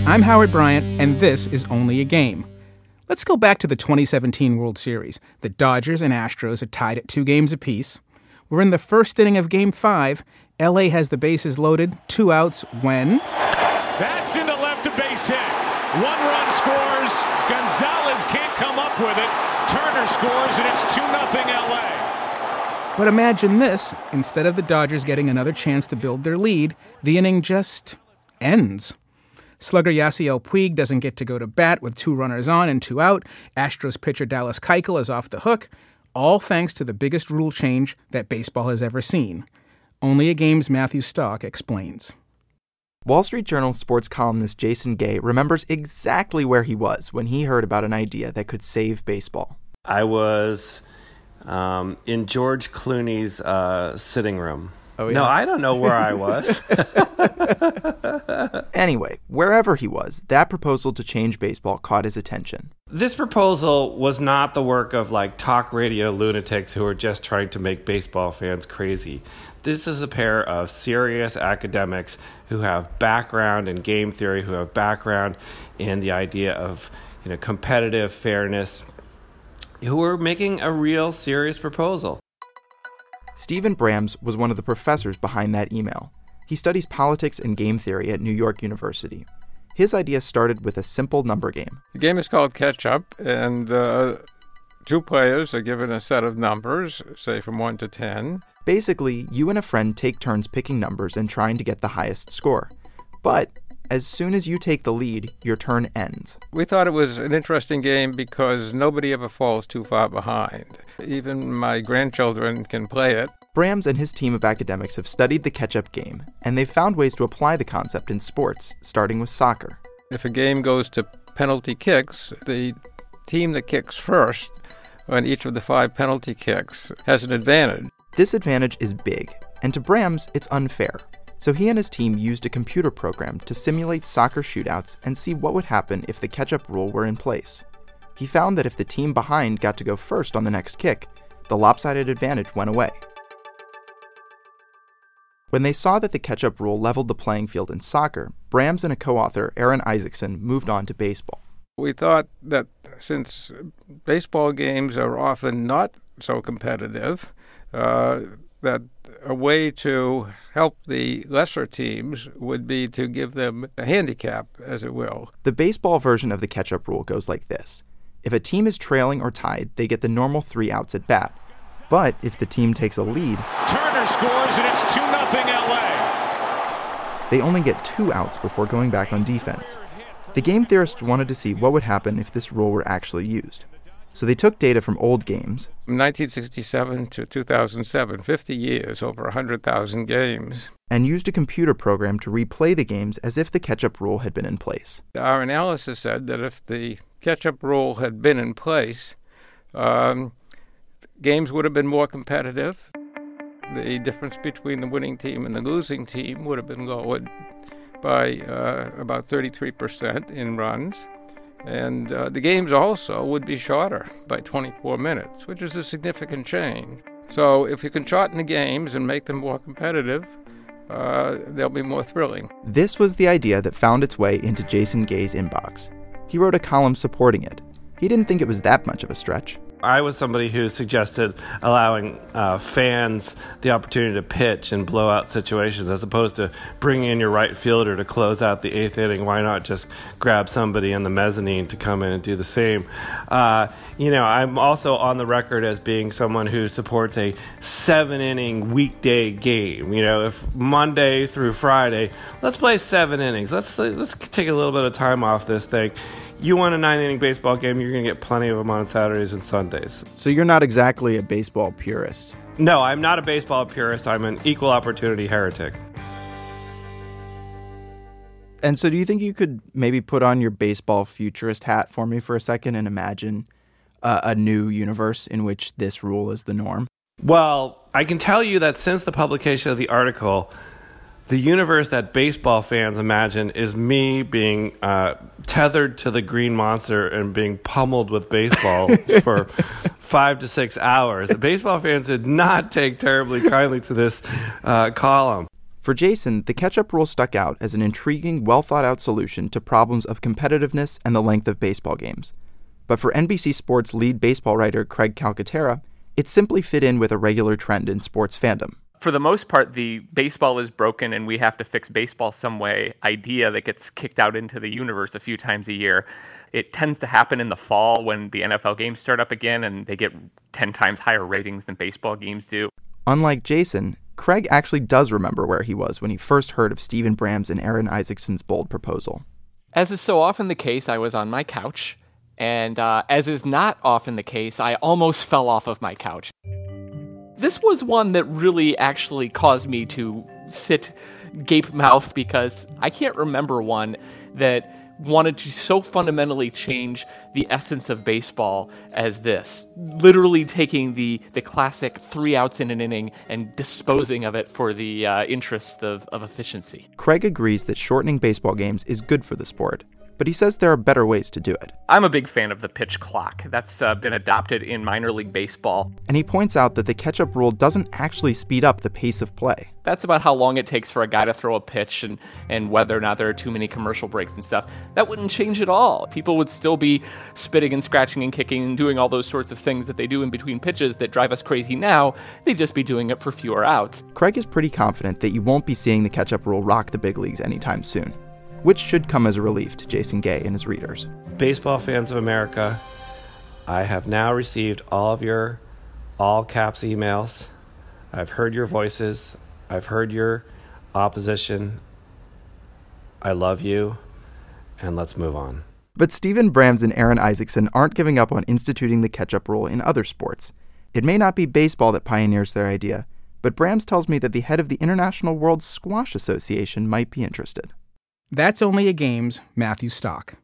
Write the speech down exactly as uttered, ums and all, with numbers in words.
I'm Howard Bryant, and this is Only a Game. Let's go back to the twenty seventeen World Series. The Dodgers and Astros are tied at two games apiece. We're in the first inning of Game five. L A has the bases loaded, two outs when... That's into left, a base hit. One run scores. Gonzalez can't come up with it. Turner scores, and it's two nothing L A. But imagine this. Instead of the Dodgers getting another chance to build their lead, the inning just ends. Slugger Yasiel Puig doesn't get to go to bat with two runners on and two out. Astros pitcher Dallas Keuchel is off the hook, all thanks to the biggest rule change that baseball has ever seen. Only a Game's Matthew Stock explains. Wall Street Journal sports columnist Jason Gay remembers exactly where he was when he heard about an idea that could save baseball. I was um, in George Clooney's uh, sitting room. Oh, yeah? No, I don't know where I was. Anyway, wherever he was, that proposal to change baseball caught his attention. This proposal was not the work of like talk radio lunatics who are just trying to make baseball fans crazy. This is a pair of serious academics who have background in game theory, who have background in the idea of, you know, competitive fairness, who are making a real serious proposal. Stephen Brams was one of the professors behind that email. He studies politics and game theory at New York University. His idea started with a simple number game. The game is called catch-up, and uh, two players are given a set of numbers, say from one to ten. Basically, you and a friend take turns picking numbers and trying to get the highest score. But as soon as you take the lead, your turn ends. We thought it was an interesting game because nobody ever falls too far behind. Even my grandchildren can play it. Brams and his team of academics have studied the catch-up game, and they've found ways to apply the concept in sports, starting with soccer. If a game goes to penalty kicks, the team that kicks first on each of the five penalty kicks has an advantage. This advantage is big, and to Brams, it's unfair. So he and his team used a computer program to simulate soccer shootouts and see what would happen if the catch-up rule were in place. He found that if the team behind got to go first on the next kick, the lopsided advantage went away. When they saw that the catch-up rule leveled the playing field in soccer, Brams and a co-author, Aaron Isaacson, moved on to baseball. We thought that since baseball games are often not so competitive, uh, that a way to help the lesser teams would be to give them a handicap, as it will. The baseball version of the catch-up rule goes like this. If a team is trailing or tied, they get the normal three outs at bat. But if the team takes a lead, Turner scores, and it's two nothing L A. They only get two outs before going back on defense. The game theorists wanted to see what would happen if this rule were actually used. So they took data from old games. From nineteen sixty-seven to two thousand seven, fifty years, over one hundred thousand games. And used a computer program to replay the games as if the catch-up rule had been in place. Our analysis said that if the catch-up rule had been in place, um, games would have been more competitive. The difference between the winning team and the losing team would have been lowered by uh, about thirty-three percent in runs. And uh, the games also would be shorter by twenty-four minutes, which is a significant change. So if you can shorten the games and make them more competitive, uh, they'll be more thrilling. This was the idea that found its way into Jason Gay's inbox. He wrote a column supporting it. He didn't think it was that much of a stretch. I was somebody who suggested allowing uh, fans the opportunity to pitch in blowout situations as opposed to bringing in your right fielder to close out the eighth inning. Why not just grab somebody in the mezzanine to come in and do the same? Uh, you know, I'm also on the record as being someone who supports a seven-inning weekday game. You know, if Monday through Friday, let's play seven innings. Let's let's take a little bit of time off this thing. You want a nine-inning baseball game, you're going to get plenty of them on Saturdays and Sundays. So you're not exactly a baseball purist. No, I'm not a baseball purist. I'm an equal opportunity heretic. And so do you think you could maybe put on your baseball futurist hat for me for a second and imagine uh, a new universe in which this rule is the norm? Well, I can tell you that since the publication of the article, the universe that baseball fans imagine is me being uh, tethered to the Green Monster and being pummeled with baseball for five to six hours. The baseball fans did not take terribly kindly to this uh, column. For Jason, the catch-up rule stuck out as an intriguing, well-thought-out solution to problems of competitiveness and the length of baseball games. But for N B C Sports lead baseball writer Craig Calcaterra, it simply fit in with a regular trend in sports fandom. For the most part, the baseball is broken and we have to fix baseball some way idea that gets kicked out into the universe a few times a year. It tends to happen in the fall when the N F L games start up again and they get ten times higher ratings than baseball games do. Unlike Jason, Craig actually does remember where he was when he first heard of Steven Bram's and Aaron Isaacson's bold proposal. As is so often the case, I was on my couch, and uh, as is not often the case, I almost fell off of my couch. This was one that really actually caused me to sit gape-mouthed because I can't remember one that wanted to so fundamentally change the essence of baseball as this. Literally taking the, the classic three outs in an inning and disposing of it for the uh, interest of, of efficiency. Craig agrees that shortening baseball games is good for the sport, but he says there are better ways to do it. I'm a big fan of the pitch clock. That's uh, been adopted in minor league baseball. And he points out that the catch-up rule doesn't actually speed up the pace of play. That's about how long it takes for a guy to throw a pitch and, and whether or not there are too many commercial breaks and stuff. That wouldn't change at all. People would still be spitting and scratching and kicking and doing all those sorts of things that they do in between pitches that drive us crazy now. They'd just be doing it for fewer outs. Craig is pretty confident that you won't be seeing the catch-up rule rock the big leagues anytime soon, which should come as a relief to Jason Gay and his readers. Baseball fans of America, I have now received all of your all caps emails. I've heard your voices. I've heard your opposition. I love you, and let's move on. But Steven Brams and Aaron Isaacson aren't giving up on instituting the catch-up rule in other sports. It may not be baseball that pioneers their idea, but Brams tells me that the head of the International World Squash Association might be interested. That's Only a Game's Matthew Stock.